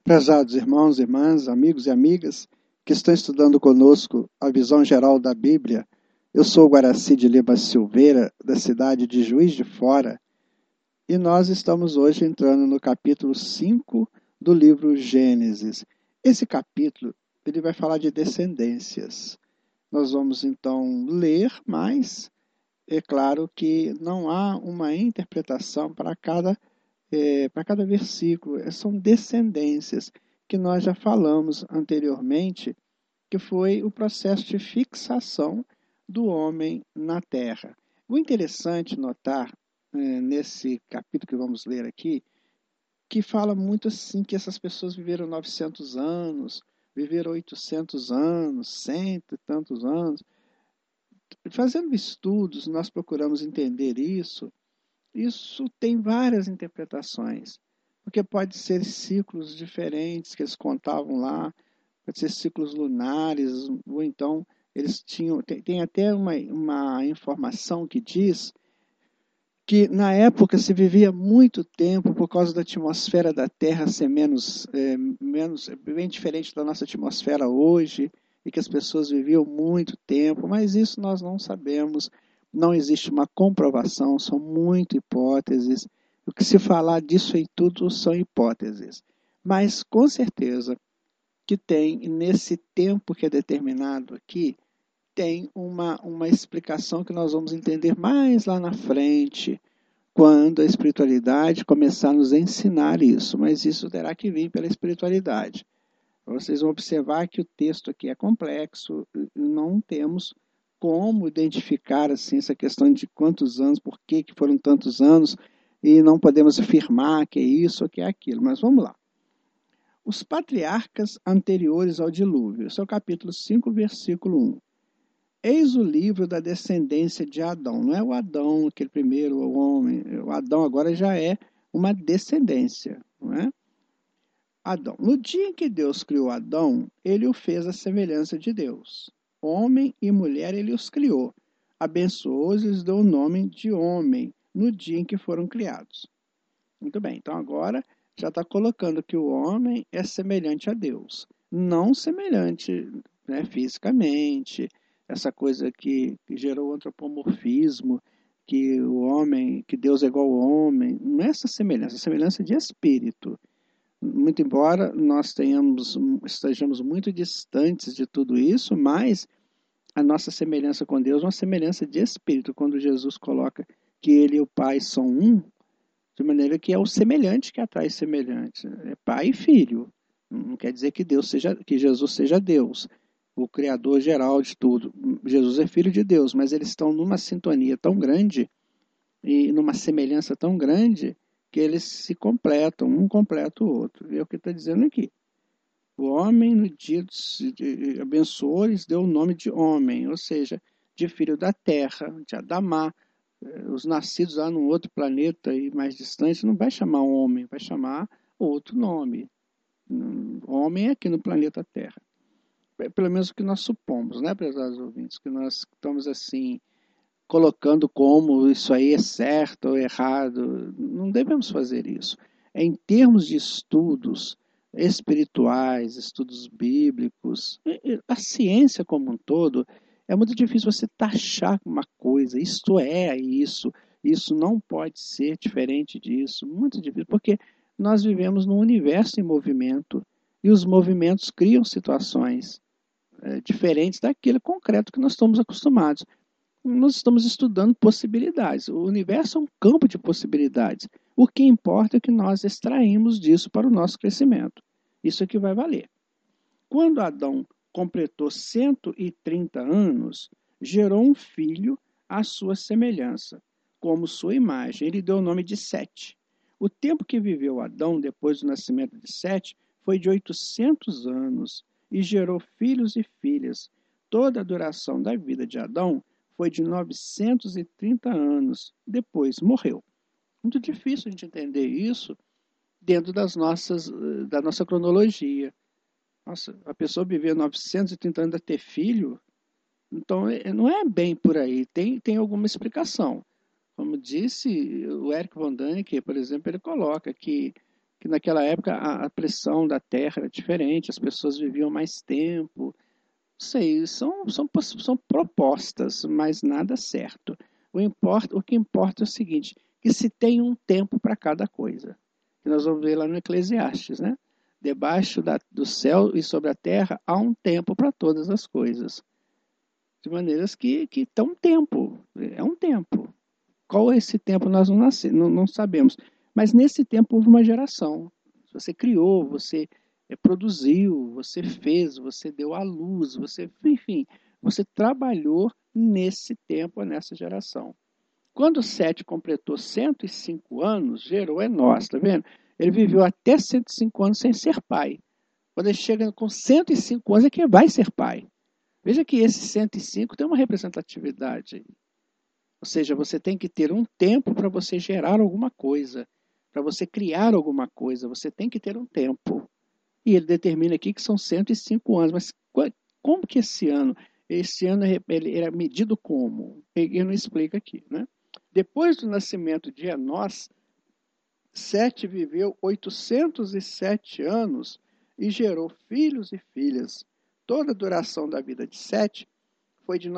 Prezados irmãos, irmãs, amigos e amigas que estão estudando conosco a visão geral da Bíblia, eu sou Guaraci de Lima Silveira, da cidade de Juiz de Fora, e nós estamos hoje entrando no capítulo 5 do livro Gênesis. Esse capítulo ele vai falar de descendências. Nós vamos então ler, mas é claro que não há uma interpretação para cada versículo. São descendências que nós já falamos anteriormente, que foi o processo de fixação do homem na terra. O interessante notar nesse capítulo que vamos ler aqui, que fala muito assim que essas pessoas viveram 900 anos, viveram 800 anos, cento e tantos anos. Fazendo estudos, nós procuramos entender isso. Isso tem várias interpretações, porque pode ser ciclos diferentes que eles contavam lá, pode ser ciclos lunares, ou então eles tinham. Tem até uma informação que diz que na época se vivia muito tempo por causa da atmosfera da Terra ser bem diferente da nossa atmosfera hoje, e que as pessoas viviam muito tempo, mas isso nós não sabemos, não existe uma comprovação, são muito hipóteses. O que se falar disso aí tudo são hipóteses. Mas com certeza que tem, nesse tempo que é determinado aqui, tem uma explicação que nós vamos entender mais lá na frente, quando a espiritualidade começar a nos ensinar isso, mas isso terá que vir pela espiritualidade. Vocês vão observar que o texto aqui é complexo, não temos como identificar assim, essa questão de quantos anos, por que foram tantos anos, e não podemos afirmar que é isso ou que é aquilo, mas vamos lá. Os patriarcas anteriores ao dilúvio, esse é o capítulo 5, versículo 1. Eis o livro da descendência de Adão. Não é o Adão, aquele primeiro o homem. O Adão agora já é uma descendência, não é? Adão. No dia em que Deus criou Adão, ele o fez à semelhança de Deus. Homem e mulher ele os criou. Abençoou-os e lhes deu o nome de homem no dia em que foram criados. Muito bem, então agora já está colocando que o homem é semelhante a Deus. Não semelhante, né, fisicamente, essa coisa que gerou o antropomorfismo, que o homem, que Deus é igual ao homem. Não é essa semelhança, é semelhança de espírito. Muito embora nós estejamos muito distantes de tudo isso, mas a nossa semelhança com Deus é uma semelhança de espírito. Quando Jesus coloca que ele e o Pai são um, de maneira que é o semelhante que atrai semelhante. É pai e filho. Não quer dizer que Jesus seja Deus, o Criador geral de tudo. Jesus é filho de Deus, mas eles estão numa sintonia tão grande e numa semelhança tão grande que eles se completam, um completa o outro. É o que está dizendo aqui. O homem, no dia de abençoou, lhes deu o nome de homem, ou seja, de filho da terra, de Adamá. Os nascidos lá num outro planeta e mais distante não vai chamar homem, vai chamar outro nome. Homem é aqui no planeta Terra. Pelo menos o que nós supomos, né, prezados ouvintes, que nós estamos assim colocando como isso aí é certo ou errado. Não devemos fazer isso. Em termos de estudos espirituais, estudos bíblicos, a ciência como um todo, é muito difícil você taxar uma coisa, isto é isso, isso não pode ser diferente disso. Muito difícil, porque nós vivemos num universo em movimento e os movimentos criam situações diferentes daquele concreto que nós estamos acostumados. Nós estamos estudando possibilidades. O universo é um campo de possibilidades. O que importa é que nós extraímos disso para o nosso crescimento. Isso é que vai valer. Quando Adão completou 130 anos, gerou um filho à sua semelhança, como sua imagem. Ele deu o nome de Sete. O tempo que viveu Adão depois do nascimento de Sete foi de 800 anos e gerou filhos e filhas. Toda a duração da vida de Adão foi de 930 anos. Depois morreu. Muito difícil a gente entender isso dentro da nossa cronologia. Nossa, a pessoa viver 930 anos a ter filho, então não é bem por aí. Tem alguma explicação. Como disse o Eric von Däniken, por exemplo, ele coloca que que naquela época a pressão da terra era diferente, as pessoas viviam mais tempo. Sei, são propostas, mas nada certo. O que importa é o seguinte, que se tem um tempo para cada coisa. Que nós vamos ver lá no Eclesiastes, né? Debaixo do céu e sobre a terra há um tempo para todas as coisas. De maneiras que tem um tempo, é um tempo. Qual é esse tempo nós não sabemos. Mas nesse tempo houve uma geração. Você criou, você produziu, você fez, você deu à luz, enfim, você trabalhou nesse tempo, nessa geração. Quando Sete completou 105 anos, gerou Enós, tá vendo? Ele viveu até 105 anos sem ser pai. Quando ele chega com 105 anos é que vai ser pai. Veja que esse 105 tem uma representatividade. Ou seja, você tem que ter um tempo para você gerar alguma coisa, para você criar alguma coisa, você tem que ter um tempo. E ele determina aqui que são 105 anos. Mas como que esse ano? Esse ano ele era medido como? Ele não explica aqui, né? Depois do nascimento de Enós, Sete viveu 807 anos e gerou filhos e filhas. Toda a duração da vida de Sete foi de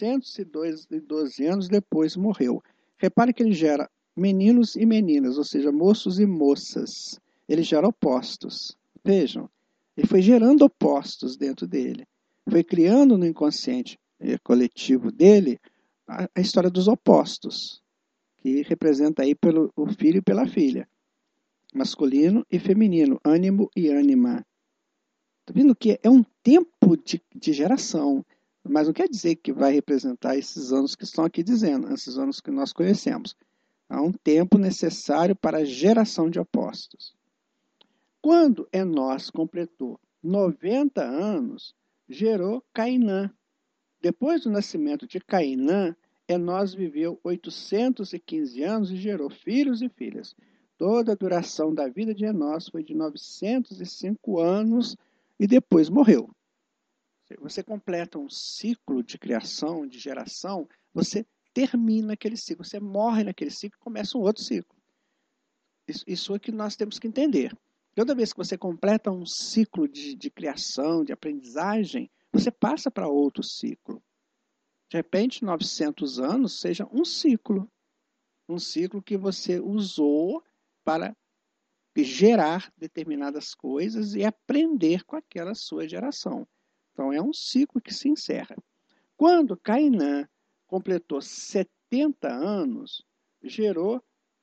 912 anos, depois morreu. Repare que ele gera meninos e meninas, ou seja, moços e moças. Ele gera opostos. Vejam, ele foi gerando opostos dentro dele. Foi criando no inconsciente coletivo dele a história dos opostos, que representa aí pelo o filho e pela filha. Masculino e feminino, ânimo e ânima. Está vendo que é um tempo de geração, mas não quer dizer que vai representar esses anos que estão aqui dizendo, esses anos que nós conhecemos. Há um tempo necessário para a geração de opostos. Quando Enós completou 90 anos, gerou Cainã. Depois do nascimento de Cainã, Enós viveu 815 anos e gerou filhos e filhas. Toda a duração da vida de Enós foi de 905 anos e depois morreu. Você completa um ciclo de criação, de geração, você termina aquele ciclo, você morre naquele ciclo e começa um outro ciclo. Isso é que nós temos que entender. Toda vez que você completa um ciclo de criação, de aprendizagem, você passa para outro ciclo. De repente, 900 anos seja um ciclo que você usou para gerar determinadas coisas e aprender com aquela sua geração. Então, é um ciclo que se encerra. Quando Cainã completou 70 anos, gerou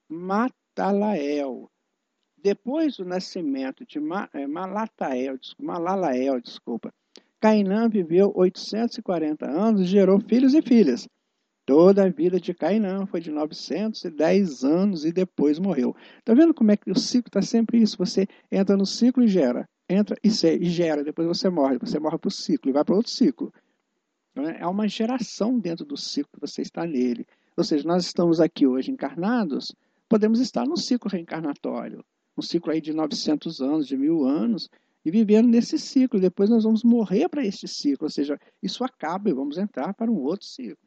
Matalael. Depois do nascimento de Malalael, Cainã viveu 840 anos e gerou filhos e filhas. Toda a vida de Cainã foi de 910 anos e depois morreu. Está vendo como é que o ciclo está sempre isso? Você entra no ciclo e gera. Entra e gera, depois você morre para o ciclo e vai para outro ciclo. É uma geração dentro do ciclo que você está nele. Ou seja, nós estamos aqui hoje encarnados, podemos estar no ciclo reencarnatório. Um ciclo aí de 900 anos, de 1000 anos, e vivendo nesse ciclo. Depois nós vamos morrer para este ciclo. Ou seja, isso acaba e vamos entrar para um outro ciclo.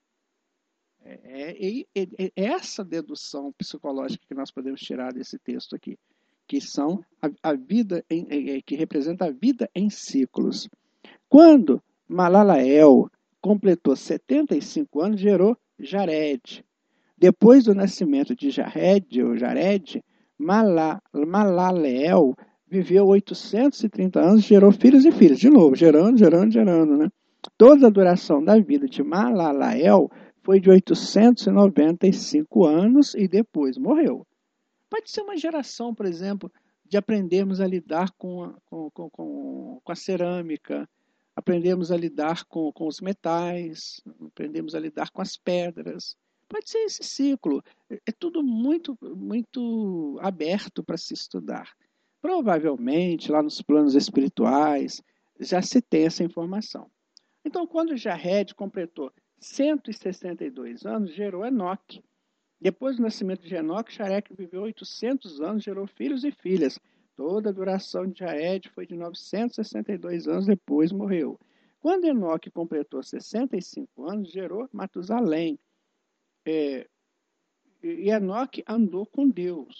É essa dedução psicológica que nós podemos tirar desse texto aqui, que são a vida, que representa a vida em ciclos. Quando Malalael completou 75 anos, gerou Jared. Depois do nascimento de Jared, Malaleel viveu 830 anos, gerou filhos e filhas. De novo, gerando, né? Toda a duração da vida de Malalael foi de 895 anos e depois morreu. Pode ser uma geração, por exemplo, de aprendermos a lidar com a cerâmica, aprendemos a lidar com os metais, aprendemos a lidar com as pedras. Pode ser esse ciclo. É tudo muito, muito aberto para se estudar. Provavelmente, lá nos planos espirituais, já se tem essa informação. Então, quando Jared completou 162 anos, gerou Enoque. Depois do nascimento de Enoque, Jared viveu 800 anos, gerou filhos e filhas. Toda a duração de Jared foi de 962 anos, depois morreu. Quando Enoque completou 65 anos, gerou Matusalém. E Enoque andou com Deus.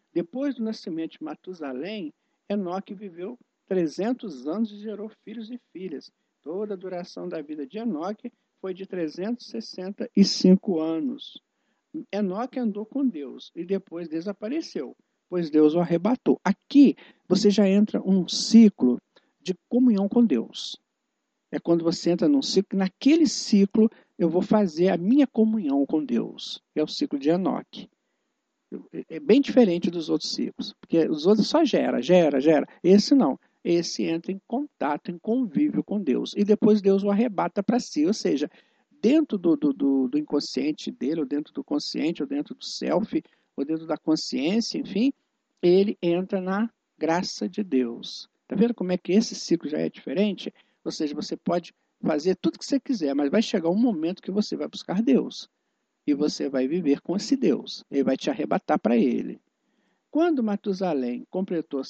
Depois do nascimento de Matusalém, Enoque viveu 300 anos e gerou filhos e filhas. Toda a duração da vida de Enoque foi de 365 anos. Enoque andou com Deus e depois desapareceu, pois Deus o arrebatou. Aqui você já entra um ciclo de comunhão com Deus. É quando você entra num ciclo, naquele ciclo eu vou fazer a minha comunhão com Deus, que é o ciclo de Enoque. É bem diferente dos outros ciclos, porque os outros só gera. Esse não. Esse entra em contato, em convívio com Deus. E depois Deus o arrebata para si. Ou seja, dentro do inconsciente dele, ou dentro do consciente, ou dentro do self, ou dentro da consciência, enfim, ele entra na graça de Deus. Está vendo como é que esse ciclo já é diferente? Ou seja, você pode fazer tudo o que você quiser, mas vai chegar um momento que você vai buscar Deus. E você vai viver com esse Deus. Ele vai te arrebatar para ele. Quando Matusalém completou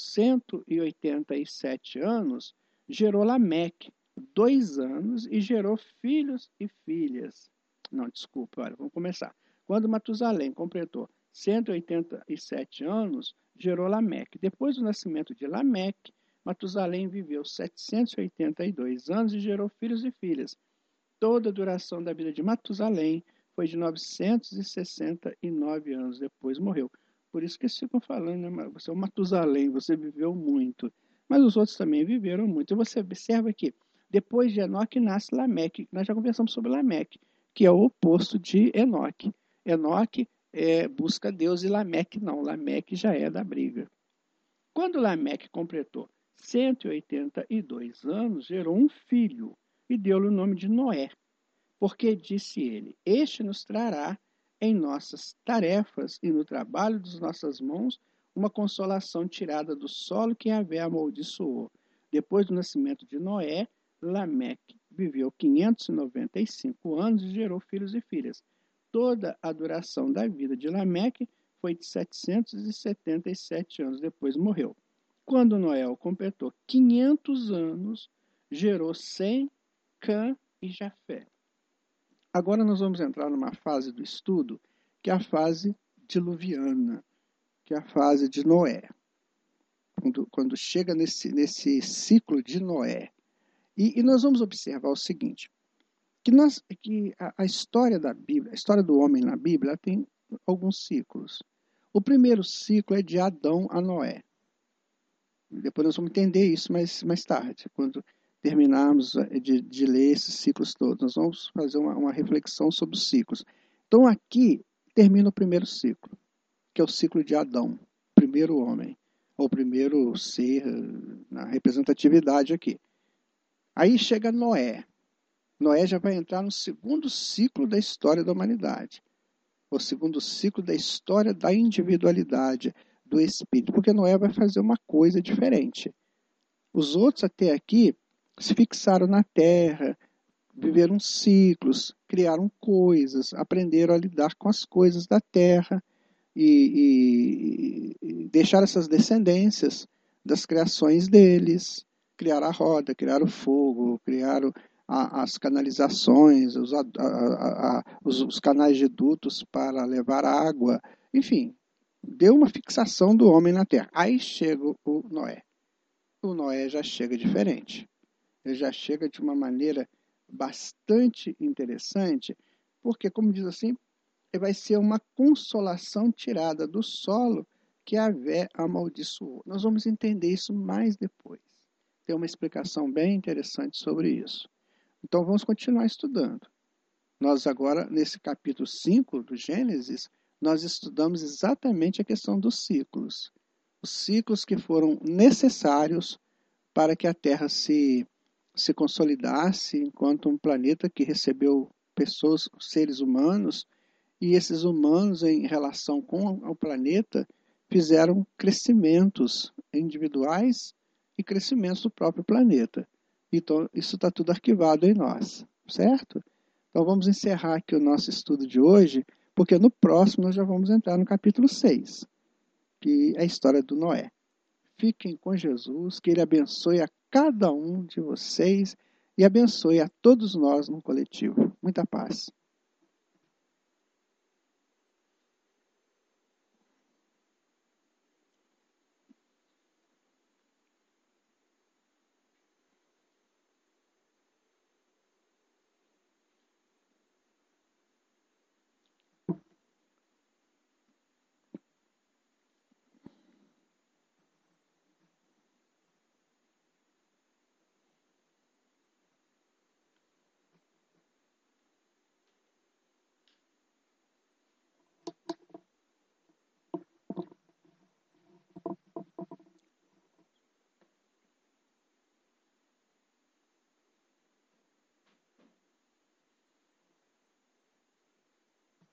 187 anos, gerou Lameque, 2 anos, e gerou filhos e filhas. Não, desculpa, olha, vamos começar. Quando Matusalém completou 187 anos, gerou Lameque. Depois do nascimento de Lameque, Matusalém viveu 782 anos e gerou filhos e filhas. Toda a duração da vida de Matusalém foi de 969 anos, depois morreu. Por isso que eles ficam falando, né? Você é um Matusalém, você viveu muito. Mas os outros também viveram muito. E você observa que depois de Enoque nasce Lameque. Nós já conversamos sobre Lameque, que é o oposto de Enoque. Enoque busca Deus e Lameque não. Lameque já é da briga. Quando Lameque completou 182 anos, gerou um filho e deu-lhe o nome de Noé. Porque disse ele: Este nos trará em nossas tarefas e no trabalho das nossas mãos uma consolação tirada do solo que Yahvé amaldiçoou. Depois do nascimento de Noé, Lameque viveu 595 anos e gerou filhos e filhas. Toda a duração da vida de Lameque foi de 777 anos, depois morreu. Quando Noé completou 500 anos, gerou Sem, Cã e Jafé. Agora nós vamos entrar numa fase do estudo, que é a fase diluviana, que é a fase de Noé. Quando chega nesse ciclo de Noé. E nós vamos observar o seguinte, que a história da Bíblia, a história do homem na Bíblia, tem alguns ciclos. O primeiro ciclo é de Adão a Noé. Depois nós vamos entender isso mais tarde, quando terminarmos de ler esses ciclos todos. Nós vamos fazer uma reflexão sobre os ciclos. Então aqui termina o primeiro ciclo, que é o ciclo de Adão, o primeiro homem, ou o primeiro ser na representatividade aqui. Aí chega Noé. Noé já vai entrar no segundo ciclo da história da humanidade, o segundo ciclo da história da individualidade, do espírito, porque Noé vai fazer uma coisa diferente. Os outros até aqui se fixaram na terra, viveram ciclos, criaram coisas, aprenderam a lidar com as coisas da terra e deixaram essas descendências das criações deles, criaram a roda, criaram o fogo, criaram as canalizações, os canais de dutos para levar água, enfim, deu uma fixação do homem na terra. Aí chega o Noé. O Noé já chega diferente. Ele já chega de uma maneira bastante interessante, porque, como diz assim, vai ser uma consolação tirada do solo que Yahvé amaldiçoou. Nós vamos entender isso mais depois. Tem uma explicação bem interessante sobre isso. Então, vamos continuar estudando. Nós agora, nesse capítulo 5 do Gênesis, nós estudamos exatamente a questão dos ciclos. Os ciclos que foram necessários para que a Terra se consolidasse enquanto um planeta que recebeu pessoas, seres humanos, e esses humanos, em relação com o planeta, fizeram crescimentos individuais e crescimentos do próprio planeta. Então, isso está tudo arquivado em nós, certo? Então, vamos encerrar aqui o nosso estudo de hoje, porque no próximo nós já vamos entrar no capítulo 6, que é a história do Noé. Fiquem com Jesus, que Ele abençoe a cada um de vocês e abençoe a todos nós no coletivo. Muita paz.